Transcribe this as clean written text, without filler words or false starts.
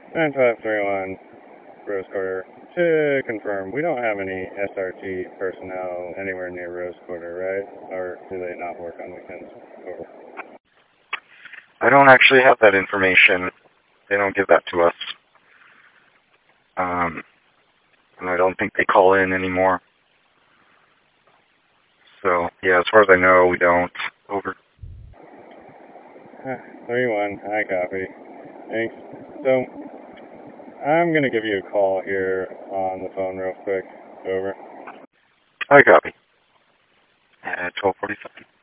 9531 Rose Quarter. To confirm, we don't have any SRT personnel anywhere near Rose Quarter, right? Or do they not work on weekends? Over. I don't actually have that information. They don't give that to us. And I don't think they call in anymore. So, yeah, as far as I know, we don't. Over. 3-1, I copy. Thanks. So, I'm going to give you a call here on the phone real quick. Over. I copy. At 12:47.